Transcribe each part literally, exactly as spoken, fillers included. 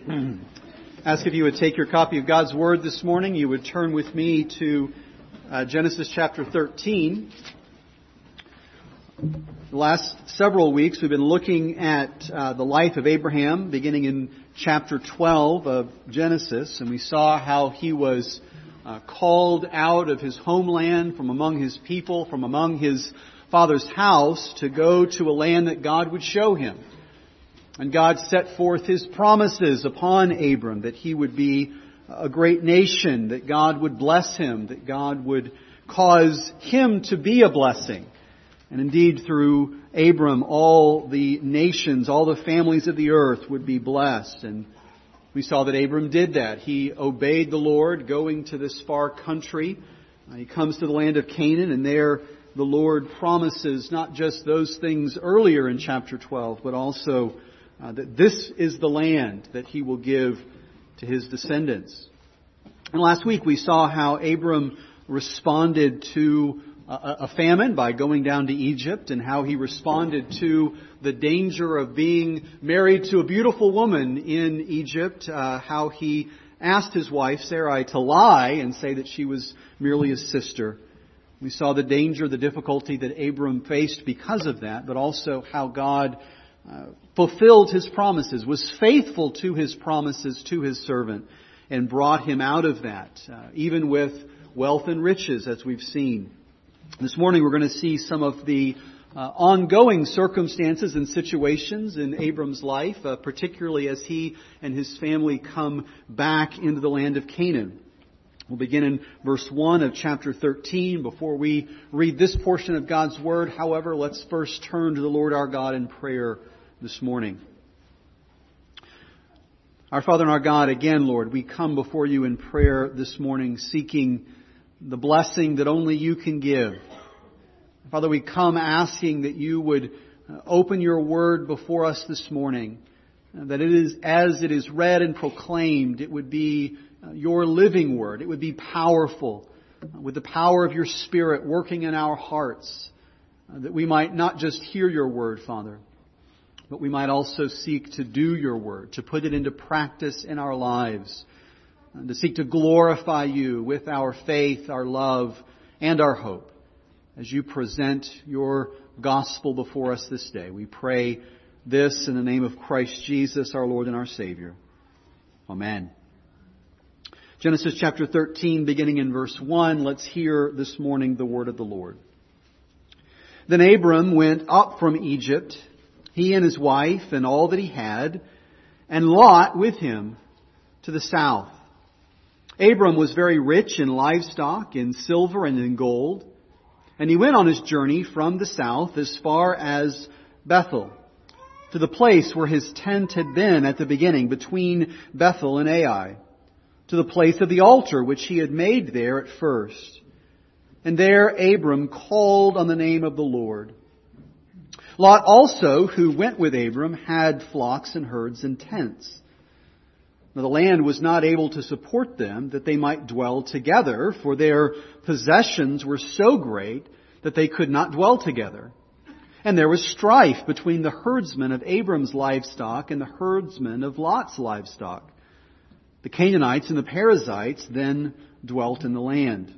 Ask if you would take your copy of God's Word this morning. You would turn with me to uh, Genesis chapter thirteen. The last several weeks we've been looking at uh, the life of Abraham, beginning in chapter twelve of Genesis, and we saw how he was uh, called out of his homeland, from among his people, from among his father's house, to go to a land that God would show him. And God set forth His promises upon Abram, that he would be a great nation, that God would bless him, that God would cause him to be a blessing. And indeed, through Abram, all the nations, all the families of the earth would be blessed. And we saw that Abram did that. He obeyed the Lord, going to this far country. Uh, he comes to the land of Canaan, and there the Lord promises not just those things earlier in chapter twelve, but also Uh, that this is the land that He will give to His descendants. And last week we saw how Abram responded to a, a famine by going down to Egypt, and how he responded to the danger of being married to a beautiful woman in Egypt, uh, how he asked his wife Sarai to lie and say that she was merely his sister. We saw the danger, the difficulty that Abram faced because of that, but also how God Uh, fulfilled His promises, was faithful to His promises to His servant, and brought him out of that, uh, even with wealth and riches, as we've seen. This morning we're going to see some of the uh, ongoing circumstances and situations in Abram's life, uh, particularly as he and his family come back into the land of Canaan. We'll begin in verse one of chapter thirteen. Before we read this portion of God's Word, however, let's first turn to the Lord our God in prayer this morning. Our Father and our God, again, Lord, we come before You in prayer this morning, seeking the blessing that only You can give. Father, we come asking that You would open Your Word before us this morning, that it is, as it is read and proclaimed, it would be Your living Word. It would be powerful, with the power of Your Spirit working in our hearts, that we might not just hear Your Word, Father, but we might also seek to do Your Word, to put it into practice in our lives, and to seek to glorify You with our faith, our love, and our hope as You present Your gospel before us this day. We pray this in the name of Christ Jesus, our Lord and our Savior. Amen. Genesis chapter thirteen, beginning in verse one, let's hear this morning the word of the Lord. Then Abram went up from Egypt, he and his wife and all that he had, and Lot with him to the south. Abram was very rich in livestock, in silver and in gold, and he went on his journey from the south as far as Bethel, to the place where his tent had been at the beginning, between Bethel and Ai, to the place of the altar which he had made there at first. And there Abram called on the name of the Lord. Lot also, who went with Abram, had flocks and herds and tents. Now the land was not able to support them, that they might dwell together, for their possessions were so great that they could not dwell together. And there was strife between the herdsmen of Abram's livestock and the herdsmen of Lot's livestock. The Canaanites and the Perizzites then dwelt in the land.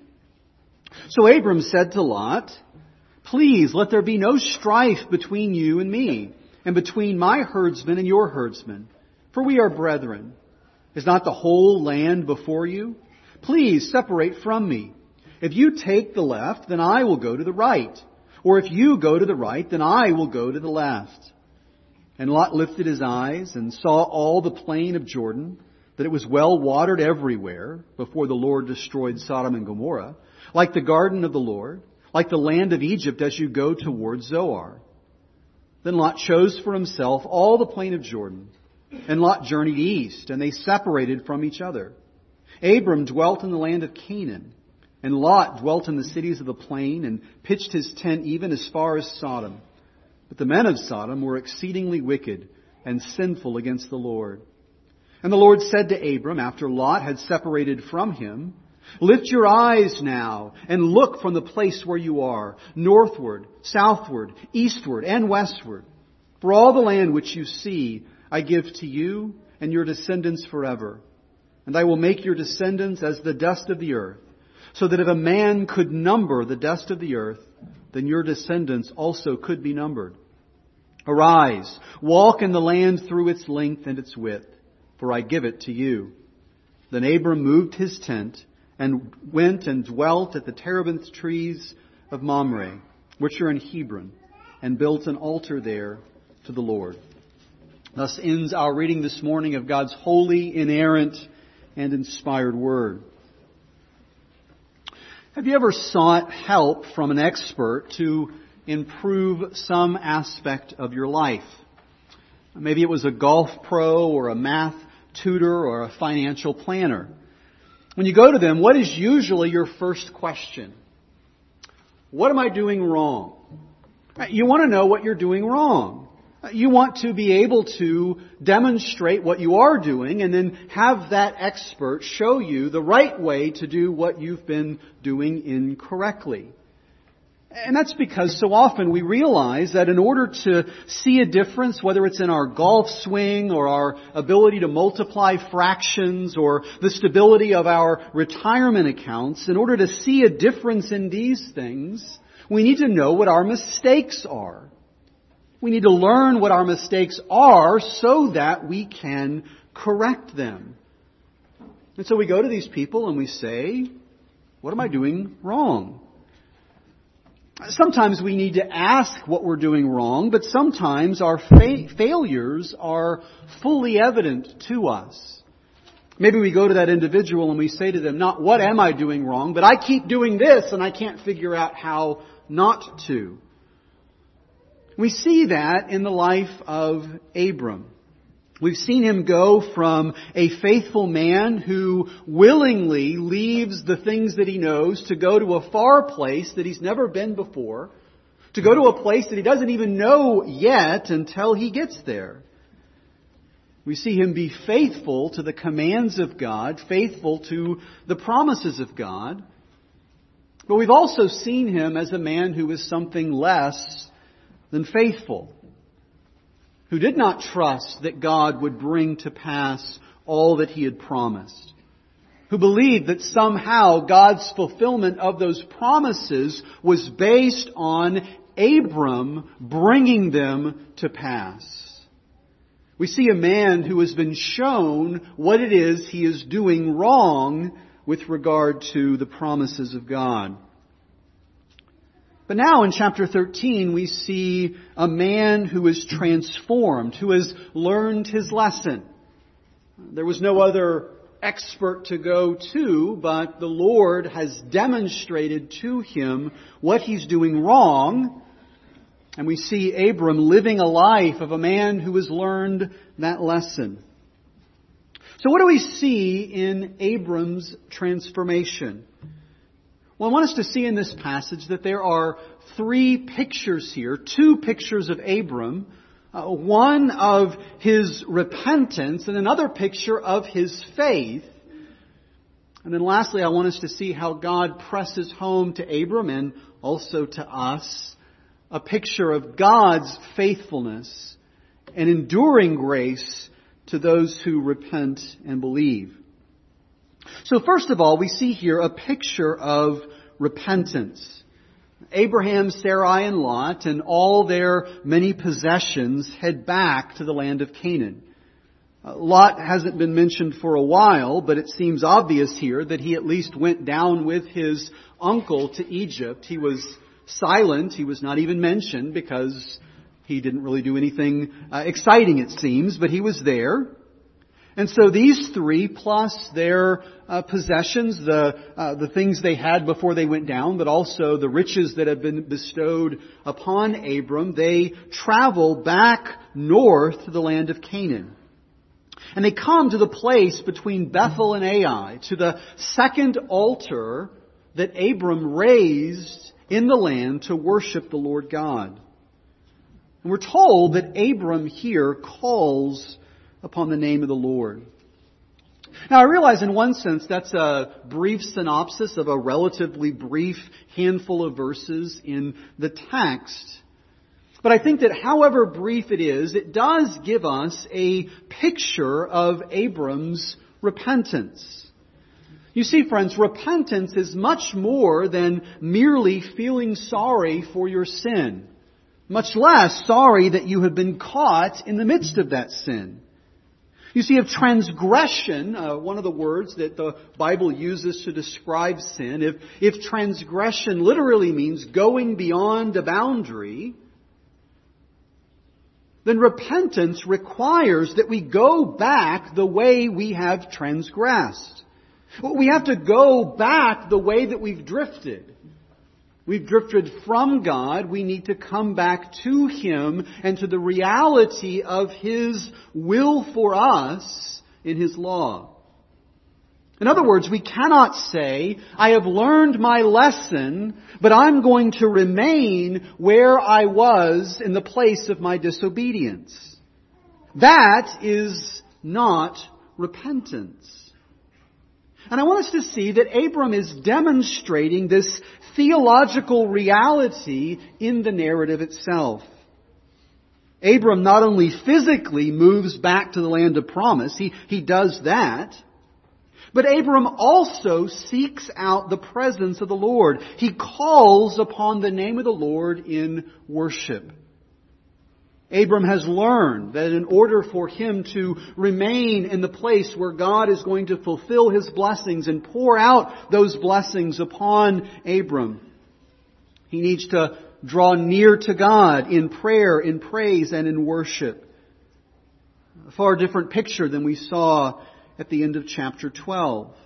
So Abram said to Lot, "Please let there be no strife between you and me, and between my herdsmen and your herdsmen, for we are brethren. Is not the whole land before you? Please separate from me. If you take the left, then I will go to the right. Or if you go to the right, then I will go to the left." And Lot lifted his eyes and saw all the plain of Jordan, that it was well watered everywhere before the Lord destroyed Sodom and Gomorrah, like the garden of the Lord, like the land of Egypt as you go towards Zoar. Then Lot chose for himself all the plain of Jordan, and Lot journeyed east, and they separated from each other. Abram dwelt in the land of Canaan, and Lot dwelt in the cities of the plain, and pitched his tent even as far as Sodom. But the men of Sodom were exceedingly wicked and sinful against the Lord. And the Lord said to Abram, after Lot had separated from him, "Lift your eyes now and look from the place where you are, northward, southward, eastward, and westward. For all the land which you see I give to you and your descendants forever. And I will make your descendants as the dust of the earth, so that if a man could number the dust of the earth, then your descendants also could be numbered. Arise, walk in the land through its length and its width, for I give it to you. Then Abram moved his tent and went and dwelt at the terebinth trees of Mamre, which are in Hebron, and built an altar there to the Lord. Thus ends our reading this morning of God's holy, inerrant, and inspired Word. Have you ever sought help from an expert to improve some aspect of your life? Maybe it was a golf pro or a math tutor or a financial planner. When you go to them, what is usually your first question? What am I doing wrong? You want to know what you're doing wrong. You want to be able to demonstrate what you are doing and then have that expert show you the right way to do what you've been doing incorrectly. And that's because so often we realize that in order to see a difference, whether it's in our golf swing or our ability to multiply fractions or the stability of our retirement accounts, in order to see a difference in these things, we need to know what our mistakes are. We need to learn what our mistakes are so that we can correct them. And so we go to these people and we say, what am I doing wrong? Sometimes we need to ask what we're doing wrong, but sometimes our fa- failures are fully evident to us. Maybe we go to that individual and we say to them, not what am I doing wrong, but I keep doing this and I can't figure out how not to. We see that in the life of Abram. We've seen him go from a faithful man who willingly leaves the things that he knows to go to a far place that he's never been before, to go to a place that he doesn't even know yet until he gets there. We see him be faithful to the commands of God, faithful to the promises of God. But we've also seen him as a man who is something less than faithful, who did not trust that God would bring to pass all that He had promised, who believed that somehow God's fulfillment of those promises was based on Abram bringing them to pass. We see a man who has been shown what it is he is doing wrong with regard to the promises of God. But now in chapter thirteen, we see a man who is transformed, who has learned his lesson. There was no other expert to go to, but the Lord has demonstrated to him what he's doing wrong. And we see Abram living a life of a man who has learned that lesson. So what do we see in Abram's transformation? Well, I want us to see in this passage that there are three pictures here, two pictures of Abram, uh, one of his repentance and another picture of his faith. And then lastly, I want us to see how God presses home to Abram and also to us a picture of God's faithfulness and enduring grace to those who repent and believe. So first of all, we see here a picture of repentance. Abraham, Sarai, and Lot and all their many possessions head back to the land of Canaan. Uh, Lot hasn't been mentioned for a while, but it seems obvious here that he at least went down with his uncle to Egypt. He was silent. He was not even mentioned because he didn't really do anything uh, exciting, it seems, but he was there. And so these three, plus their uh, possessions, the uh, the things they had before they went down, but also the riches that have been bestowed upon Abram, they travel back north to the land of Canaan. And they come to the place between Bethel and Ai, to the second altar that Abram raised in the land to worship the Lord God. And we're told that Abram here calls upon the name of the Lord. Now, I realize in one sense that's a brief synopsis of a relatively brief handful of verses in the text. But I think that however brief it is, it does give us a picture of Abram's repentance. You see, friends, repentance is much more than merely feeling sorry for your sin. Much less sorry that you have been caught in the midst of that sin. You see, if transgression, uh, one of the words that the Bible uses to describe sin, if, if transgression literally means going beyond a boundary, then repentance requires that we go back the way we have transgressed. We have to go back the way that we've drifted. We've drifted from God. We need to come back to Him and to the reality of His will for us in His law. In other words, we cannot say, I have learned my lesson, but I'm going to remain where I was in the place of my disobedience. That is not repentance. And I want us to see that Abram is demonstrating this theological reality in the narrative itself. Abram not only physically moves back to the land of promise, he, he does that, but Abram also seeks out the presence of the Lord. He calls upon the name of the Lord in worship. Abram has learned that in order for him to remain in the place where God is going to fulfill His blessings and pour out those blessings upon Abram, he needs to draw near to God in prayer, in praise, and in worship. A far different picture than we saw at the end of chapter twelve.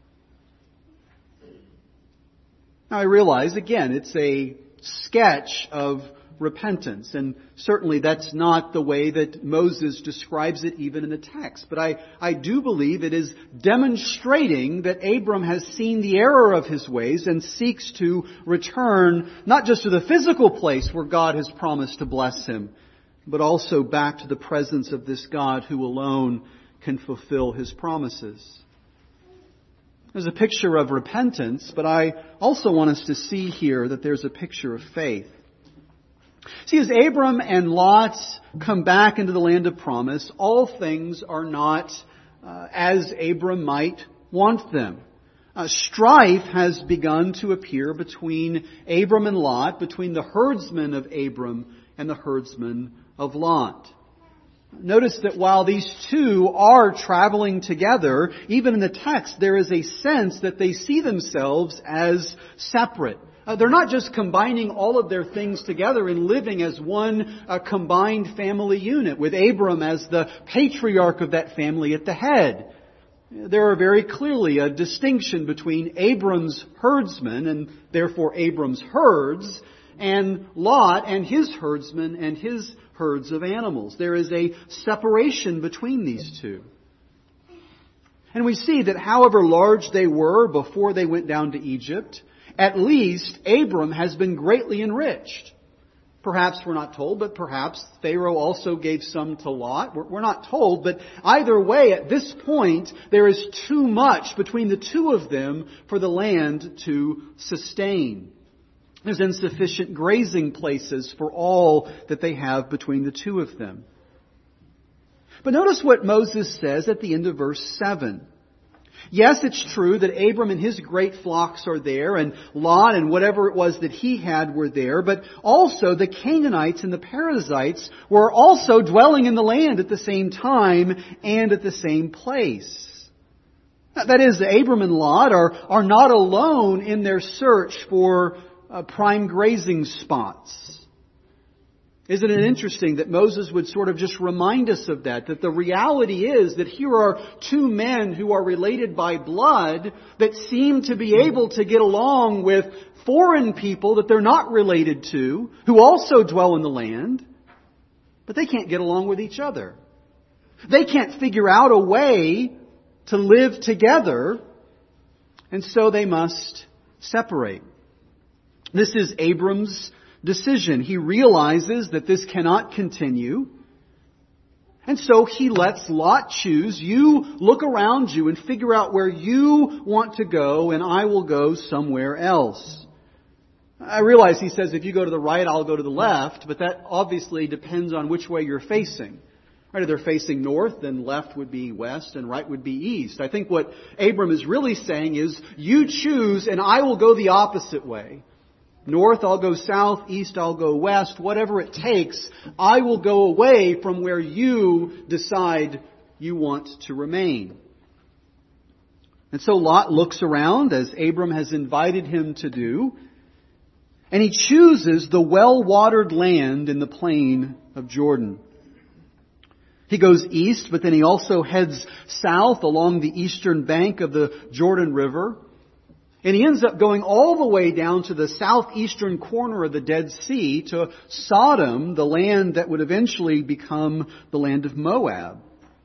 Now I realize, again, it's a sketch of repentance. And certainly that's not the way that Moses describes it even in the text. But I, I do believe it is demonstrating that Abram has seen the error of his ways and seeks to return not just to the physical place where God has promised to bless him, but also back to the presence of this God who alone can fulfill His promises. There's a picture of repentance, but I also want us to see here that there's a picture of faith. See, as Abram and Lot come back into the land of promise, all things are not uh, as Abram might want them. Uh, strife has begun to appear between Abram and Lot, between the herdsmen of Abram and the herdsmen of Lot. Notice that while these two are traveling together, even in the text, there is a sense that they see themselves as separate. Uh, they're not just combining all of their things together and living as one uh, combined family unit, with Abram as the patriarch of that family at the head. There are very clearly a distinction between Abram's herdsmen, and therefore Abram's herds, and Lot and his herdsmen and his herds of animals. There is a separation between these two. And we see that however large they were before they went down to Egypt, at least Abram has been greatly enriched. Perhaps we're not told, but perhaps Pharaoh also gave some to Lot. We're not told, but either way, at this point, there is too much between the two of them for the land to sustain. There's insufficient grazing places for all that they have between the two of them. But notice what Moses says at the end of verse seven. Yes, it's true that Abram and his great flocks are there, and Lot and whatever it was that he had were there, but also the Canaanites and the Perizzites were also dwelling in the land at the same time and at the same place. That is, Abram and Lot are, are not alone in their search for uh, prime grazing spots. Isn't it interesting that Moses would sort of just remind us of that? That the reality is that here are two men who are related by blood that seem to be able to get along with foreign people that they're not related to, who also dwell in the land, but they can't get along with each other. They can't figure out a way to live together, and so they must separate. This is Abram's decision. He realizes that this cannot continue. And so he lets Lot choose. You look around you and figure out where you want to go, and I will go somewhere else. I realize he says if you go to the right, I'll go to the left, but that obviously depends on which way you're facing. Right? If they're facing north, then left would be west and right would be east. I think what Abram is really saying is, you choose and I will go the opposite way. North, I'll go south. East, I'll go west. Whatever it takes, I will go away from where you decide you want to remain. And so Lot looks around, as Abram has invited him to do, and he chooses the well-watered land in the plain of Jordan. He goes east, but then he also heads south along the eastern bank of the Jordan River. And he ends up going all the way down to the southeastern corner of the Dead Sea, to Sodom, the land that would eventually become the land of Moab.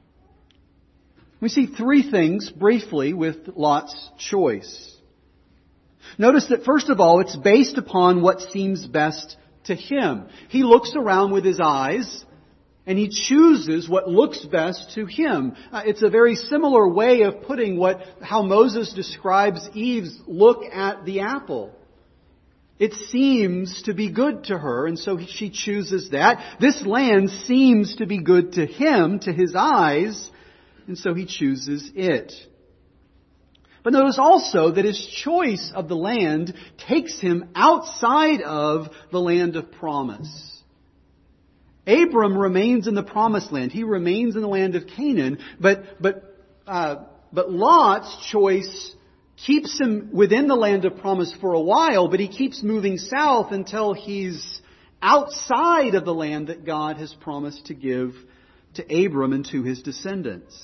We see three things briefly with Lot's choice. Notice that first of all, it's based upon what seems best to him. He looks around with his eyes and he chooses what looks best to him. Uh, it's a very similar way of putting what how Moses describes Eve's look at the apple. It seems to be good to her, and so she chooses that. This land seems to be good to him, to his eyes, and so he chooses it. But notice also that his choice of the land takes him outside of the land of promise. Abram remains in the promised land. He remains in the land of Canaan. But but uh, but Lot's choice keeps him within the land of promise for a while, but he keeps moving south until he's outside of the land that God has promised to give to Abram and to his descendants.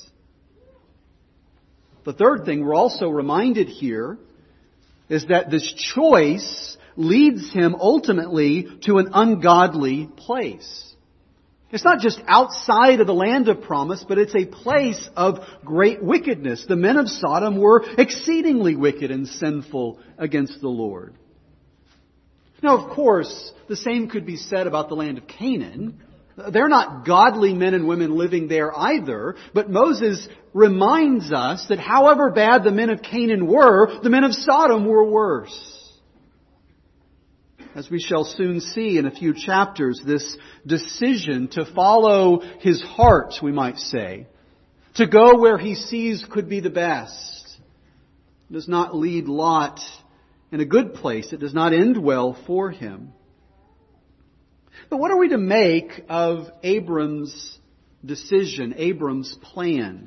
The third thing we're also reminded here is that this choice leads him ultimately to an ungodly place. It's not just outside of the land of promise, but it's a place of great wickedness. The men of Sodom were exceedingly wicked and sinful against the Lord. Now, of course, the same could be said about the land of Canaan. They're not godly men and women living there either, but Moses reminds us that however bad the men of Canaan were, the men of Sodom were worse. As we shall soon see in a few chapters, this decision to follow his heart, we might say, to go where he sees could be the best, does not lead Lot in a good place. It does not end well for him. But what are we to make of Abram's decision, Abram's plan?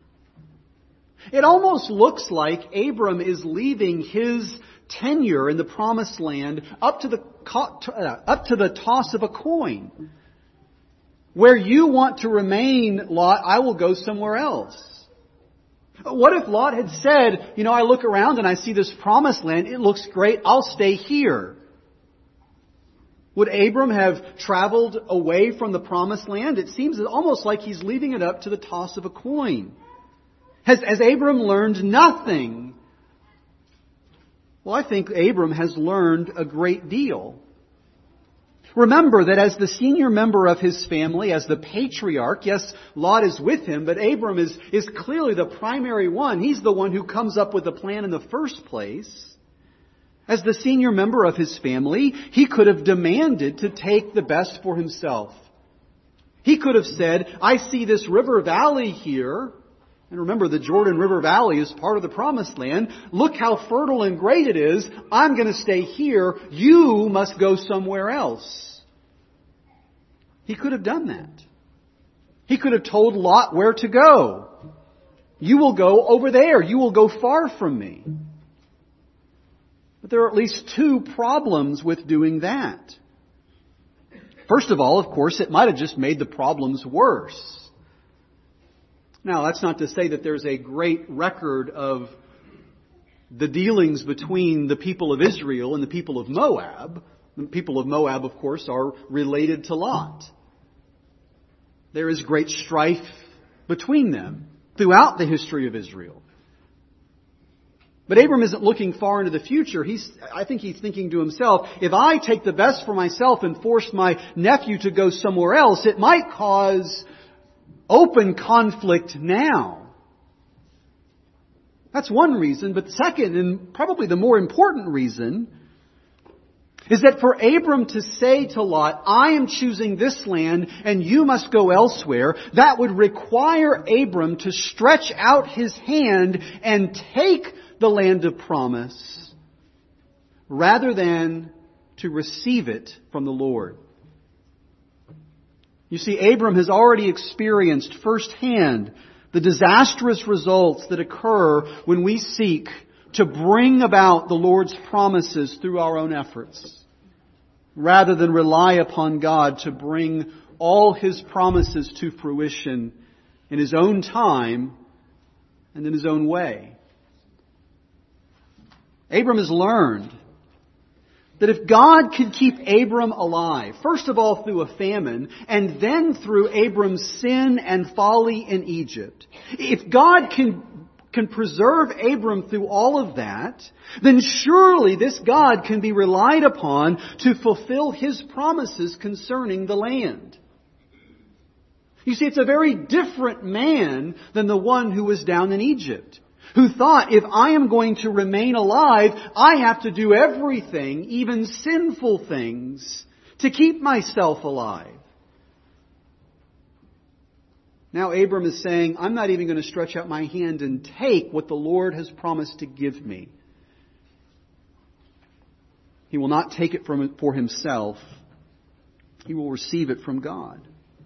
It almost looks like Abram is leaving his tenure in the promised land up to the up to the toss of a coin. Where you want to remain, Lot, I will go somewhere else. What if Lot had said, you know, I look around and I see this promised land, it looks great, I'll stay here. Would Abram have traveled away from the promised land? It seems almost like he's leaving it up to the toss of a coin. Has, has Abram learned nothing? Well, I think Abram has learned a great deal. Remember that as the senior member of his family, as the patriarch, yes, Lot is with him, but Abram is, is clearly the primary one. He's the one who comes up with the plan in the first place. As the senior member of his family, he could have demanded to take the best for himself. He could have said, I see this river valley here. And remember, the Jordan River Valley is part of the Promised Land. Look how fertile and great it is. I'm going to stay here. You must go somewhere else. He could have done that. He could have told Lot where to go. You will go over there. You will go far from me. But there are at least two problems with doing that. First of all, of course, it might have just made the problems worse. Now, that's not to say that there's a great record of the dealings between the people of Israel and the people of Moab. The people of Moab, of course, are related to Lot. There is great strife between them throughout the history of Israel. But Abram isn't looking far into the future. He's, I think he's thinking to himself, if I take the best for myself and force my nephew to go somewhere else, it might cause open conflict now. That's one reason. But the second, and probably the more important reason, is that for Abram to say to Lot, I am choosing this land and you must go elsewhere, that would require Abram to stretch out his hand and take the land of promise rather than to receive it from the Lord. You see, Abram has already experienced firsthand the disastrous results that occur when we seek to bring about the Lord's promises through our own efforts, rather than rely upon God to bring all His promises to fruition in His own time and in His own way. Abram has learned that if God could keep Abram alive, first of all through a famine, and then through Abram's sin and folly in Egypt, if God can can preserve Abram through all of that, then surely this God can be relied upon to fulfill His promises concerning the land. You see, it's a very different man than the one who was down in Egypt, who thought, if I am going to remain alive, I have to do everything, even sinful things, to keep myself alive. Now Abram is saying, I'm not even going to stretch out my hand and take what the Lord has promised to give me. He will not take it from for himself. He will receive it from God.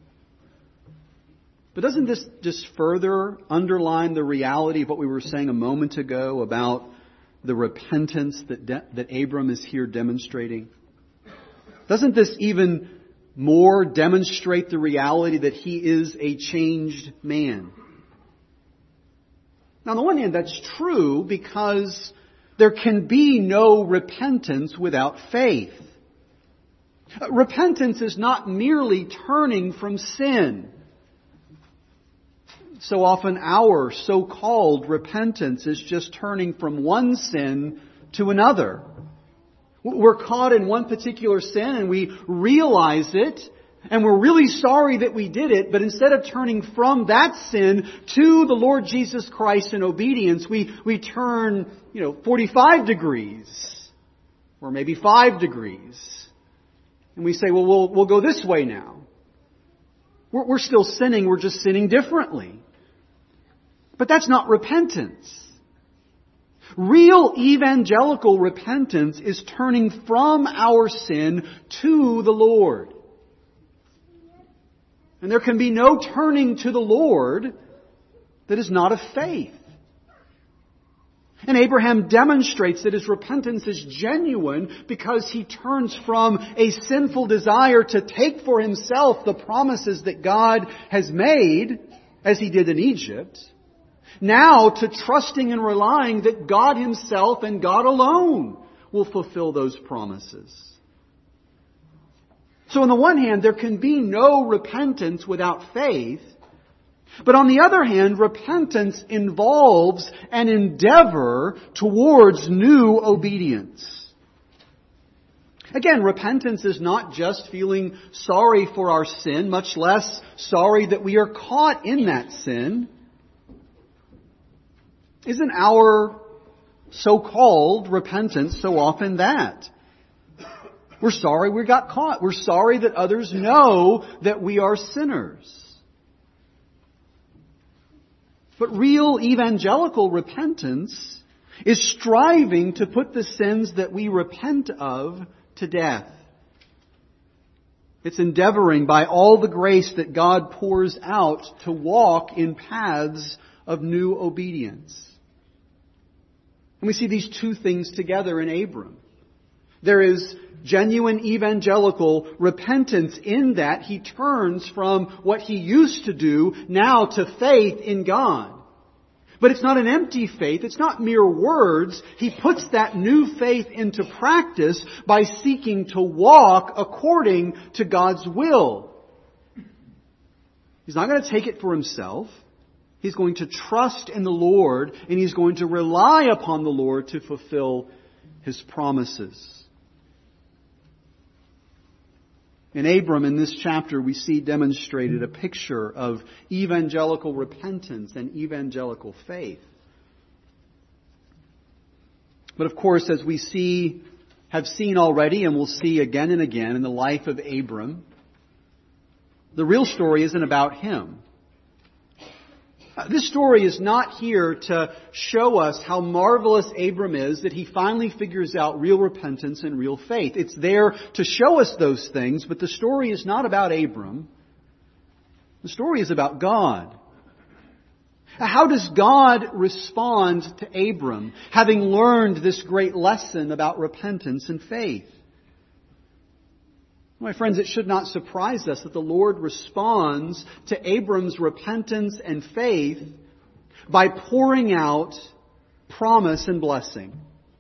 But doesn't this just further underline the reality of what we were saying a moment ago about the repentance that de- that Abram is here demonstrating? Doesn't this even more demonstrate the reality that he is a changed man? Now, on the one hand, that's true because there can be no repentance without faith. Repentance is not merely turning from sin. So often our so-called repentance is just turning from one sin to another. We're caught in one particular sin and we realize it and we're really sorry that we did it, but instead of turning from that sin to the Lord Jesus Christ in obedience, we, we turn, you know, forty-five degrees or maybe five degrees. And we say, well, we'll, we'll go this way now. We're, we're still sinning, we're just sinning differently. But that's not repentance. Real evangelical repentance is turning from our sin to the Lord. And there can be no turning to the Lord that is not of faith. And Abraham demonstrates that his repentance is genuine because he turns from a sinful desire to take for himself the promises that God has made, as he did in Egypt, now to trusting and relying that God Himself and God alone will fulfill those promises. So on the one hand, there can be no repentance without faith. But on the other hand, repentance involves an endeavor towards new obedience. Again, repentance is not just feeling sorry for our sin, much less sorry that we are caught in that sin. Isn't our so-called repentance so often that? We're sorry we got caught. We're sorry that others know that we are sinners. But real evangelical repentance is striving to put the sins that we repent of to death. It's endeavoring by all the grace that God pours out to walk in paths of new obedience. And we see these two things together in Abram. There is genuine evangelical repentance in that he turns from what he used to do now to faith in God. But it's not an empty faith. It's not mere words. He puts that new faith into practice by seeking to walk according to God's will. He's not going to take it for himself. He's going to trust in the Lord, and he's going to rely upon the Lord to fulfill His promises. In Abram, in this chapter, we see demonstrated a picture of evangelical repentance and evangelical faith. But of course, as we see have seen already and will see again and again in the life of Abram, the real story isn't about him. This story is not here to show us how marvelous Abram is, that he finally figures out real repentance and real faith. It's there to show us those things, but the story is not about Abram. The story is about God. How does God respond to Abram, having learned this great lesson about repentance and faith? My friends, it should not surprise us that the Lord responds to Abram's repentance and faith by pouring out promise and blessing.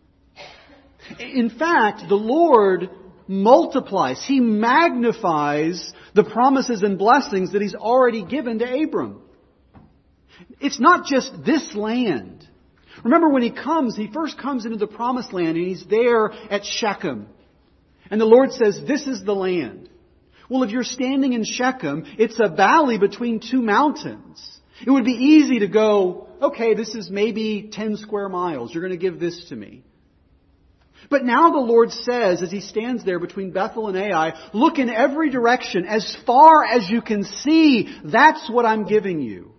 In fact, the Lord multiplies, He magnifies the promises and blessings that He's already given to Abram. It's not just this land. Remember, when He comes, He first comes into the promised land and He's there at Shechem. And the Lord says, this is the land. Well, if you're standing in Shechem, it's a valley between two mountains. It would be easy to go, okay, this is maybe ten square miles. You're going to give this to me. But now the Lord says, as He stands there between Bethel and Ai, look in every direction, as far as you can see, that's what I'm giving you.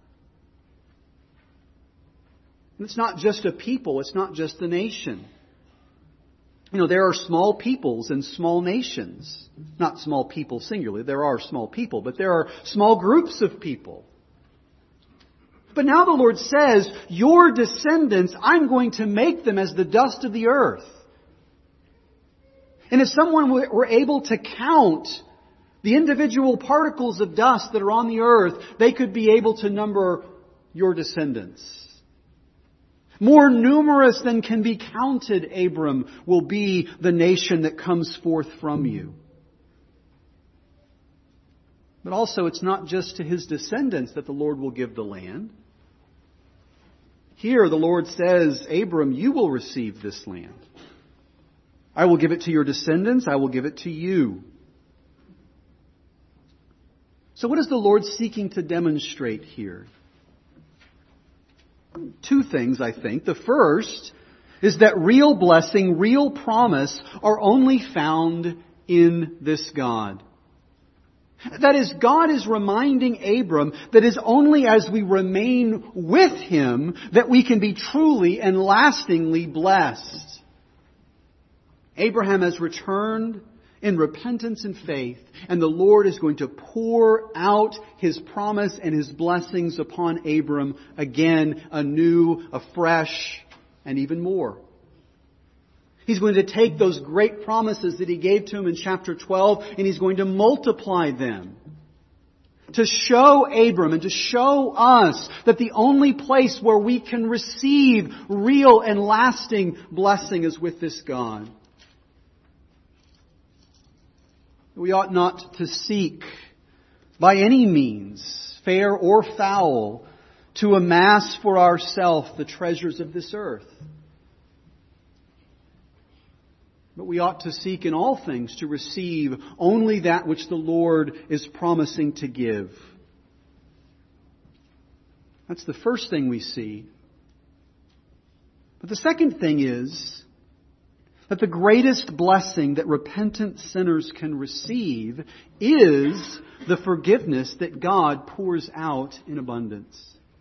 And it's not just a people, it's not just the nation. You know, there are small peoples and small nations. Not small people singularly, there are small people, but there are small groups of people. But now the Lord says, your descendants, I'm going to make them as the dust of the earth. And if someone were able to count the individual particles of dust that are on the earth, they could be able to number your descendants. More numerous than can be counted, Abram, will be the nation that comes forth from you. But also, it's not just to his descendants that the Lord will give the land. Here, the Lord says, Abram, you will receive this land. I will give it to your descendants. I will give it to you. So what is the Lord seeking to demonstrate here? Two things, I think. The first is that real blessing, real promise are only found in this God. That is, God is reminding Abram that it is only as we remain with Him that we can be truly and lastingly blessed. Abraham has returned in repentance and faith, and the Lord is going to pour out His promise and His blessings upon Abram again, anew, afresh, and even more. He's going to take those great promises that He gave to him in chapter twelve, and He's going to multiply them to show Abram and to show us that the only place where we can receive real and lasting blessing is with this God. We ought not to seek by any means, fair or foul, to amass for ourselves the treasures of this earth. But we ought to seek in all things to receive only that which the Lord is promising to give. That's the first thing we see. But the second thing is that the greatest blessing that repentant sinners can receive is the forgiveness that God pours out in abundance.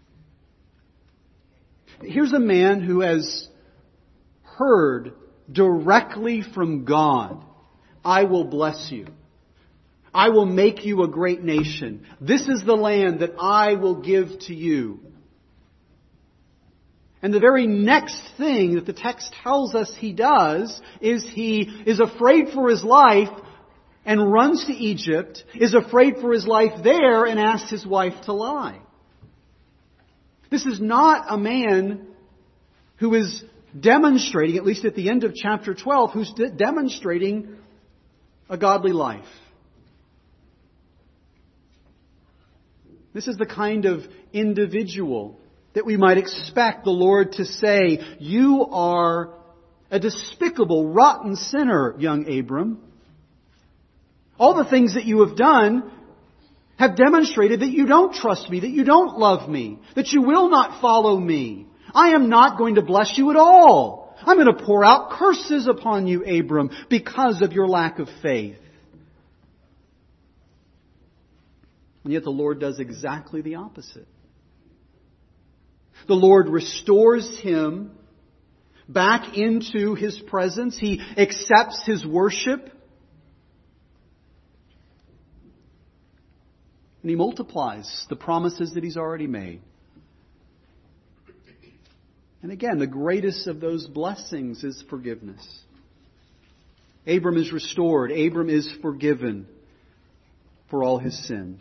Here's a man who has heard directly from God, I will bless you. I will make you a great nation. This is the land that I will give to you. And the very next thing that the text tells us he does is he is afraid for his life and runs to Egypt, is afraid for his life there and asks his wife to lie. This is not a man who is demonstrating, at least at the end of chapter twelve, who's de- demonstrating a godly life. This is the kind of individual that we might expect the Lord to say, you are a despicable, rotten sinner, young Abram. All the things that you have done have demonstrated that you don't trust me, that you don't love me, that you will not follow me. I am not going to bless you at all. I'm going to pour out curses upon you, Abram, because of your lack of faith. And yet the Lord does exactly the opposite. The Lord restores him back into His presence. He accepts his worship. And He multiplies the promises that He's already made. And again, the greatest of those blessings is forgiveness. Abram is restored. Abram is forgiven for all his sin.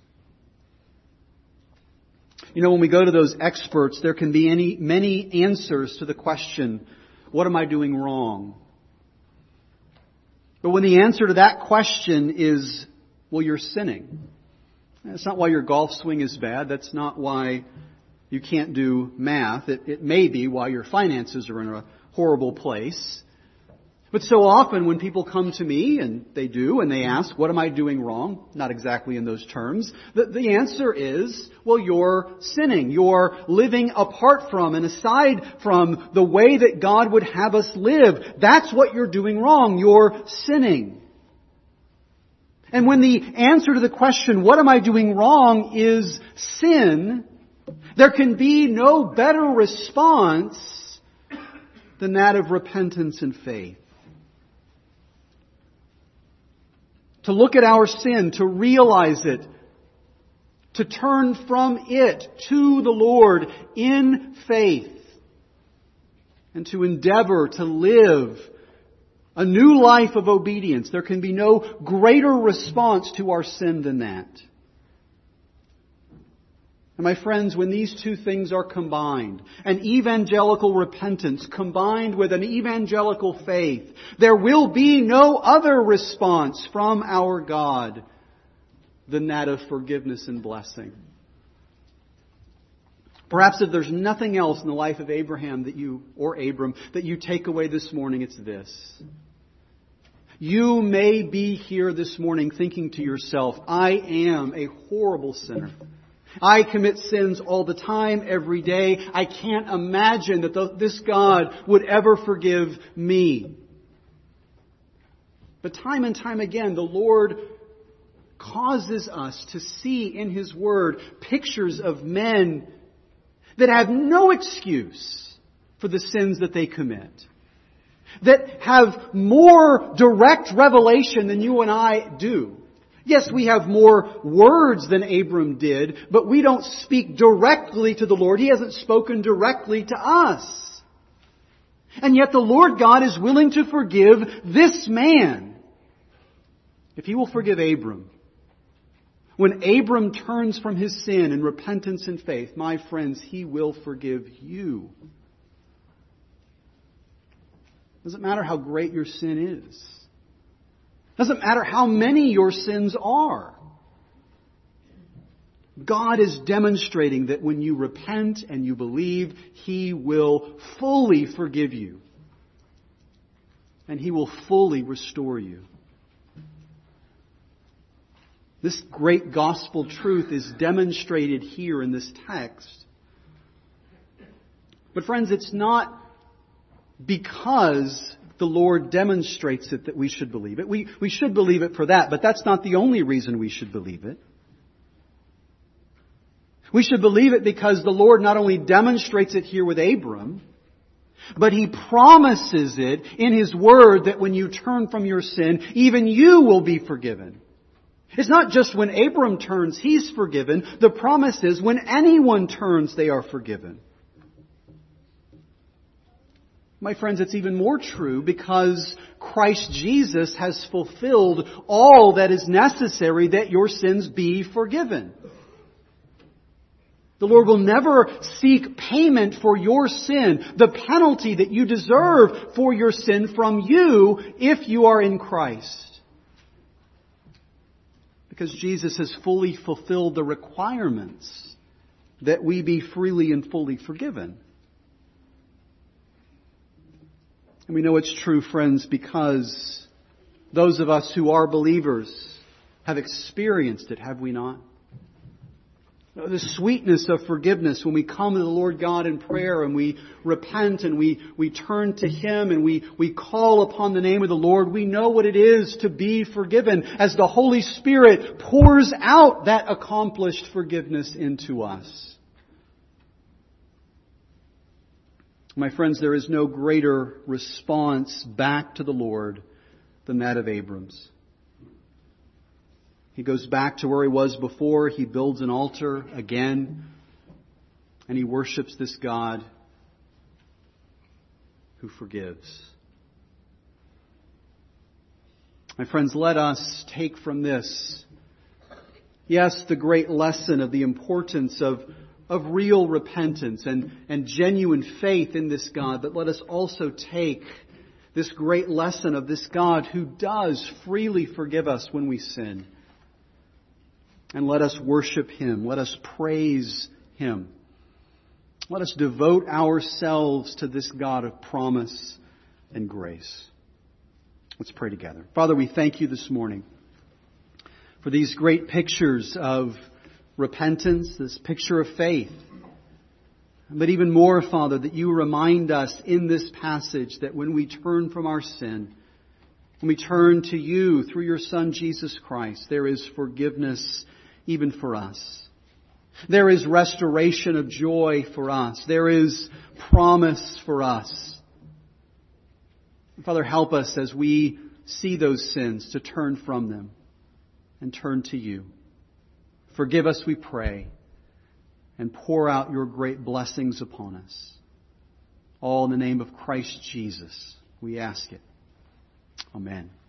You know, when we go to those experts, there can be any many answers to the question, what am I doing wrong? But when the answer to that question is, well, you're sinning. That's not why your golf swing is bad. That's not why you can't do math. It, it may be why your finances are in a horrible place. But so often when people come to me, and they do, and they ask, what am I doing wrong? Not exactly in those terms. The, the answer is, well, you're sinning. You're living apart from and aside from the way that God would have us live. That's what you're doing wrong. You're sinning. And when the answer to the question, what am I doing wrong, is sin, there can be no better response than that of repentance and faith. To look at our sin, to realize it, to turn from it to the Lord in faith, and to endeavor to live a new life of obedience. There can be no greater response to our sin than that. And my friends, when these two things are combined, an evangelical repentance combined with an evangelical faith, there will be no other response from our God than that of forgiveness and blessing. Perhaps if there's nothing else in the life of Abraham that you, or Abram, that you take away this morning, it's this. You may be here this morning thinking to yourself, I am a horrible sinner. I commit sins all the time, every day. I can't imagine that the, this God would ever forgive me. But time and time again, the Lord causes us to see in His Word pictures of men that have no excuse for the sins that they commit. That have more direct revelation than you and I do. Yes, we have more words than Abram did, but we don't speak directly to the Lord. He hasn't spoken directly to us. And yet the Lord God is willing to forgive this man, if He will forgive Abram. When Abram turns from his sin in repentance and faith, my friends, He will forgive you. Doesn't matter how great your sin is. Doesn't matter how many your sins are. God is demonstrating that when you repent and you believe, He will fully forgive you. And He will fully restore you. This great gospel truth is demonstrated here in this text. But friends, it's not because the Lord demonstrates it that we should believe it. We, we should believe it for that, but that's not the only reason we should believe it. We should believe it because the Lord not only demonstrates it here with Abram, but He promises it in His Word that when you turn from your sin, even you will be forgiven. It's not just when Abram turns, he's forgiven. The promise is when anyone turns, they are forgiven. My friends, it's even more true because Christ Jesus has fulfilled all that is necessary that your sins be forgiven. The Lord will never seek payment for your sin, the penalty that you deserve for your sin from you if you are in Christ. Because Jesus has fully fulfilled the requirements that we be freely and fully forgiven. And we know it's true, friends, because those of us who are believers have experienced it, have we not? The sweetness of forgiveness when we come to the Lord God in prayer and we repent and we, we turn to Him and we, we call upon the name of the Lord. We know what it is to be forgiven as the Holy Spirit pours out that accomplished forgiveness into us. My friends, there is no greater response back to the Lord than that of Abram's. He goes back to where he was before. He builds an altar again. And he worships this God who forgives. My friends, let us take from this, yes, the great lesson of the importance of, of real repentance and, and genuine faith in this God. But let us also take this great lesson of this God who does freely forgive us when we sin. And let us worship Him. Let us praise Him. Let us devote ourselves to this God of promise and grace. Let's pray together. Father, we thank You this morning for these great pictures of repentance, this picture of faith. But even more, Father, that You remind us in this passage that when we turn from our sin, when we turn to You through Your Son, Jesus Christ, there is forgiveness even for us. There is restoration of joy for us. There is promise for us. Father, help us as we see those sins to turn from them and turn to You. Forgive us, we pray, and pour out Your great blessings upon us. All in the name of Christ Jesus, we ask it. Amen.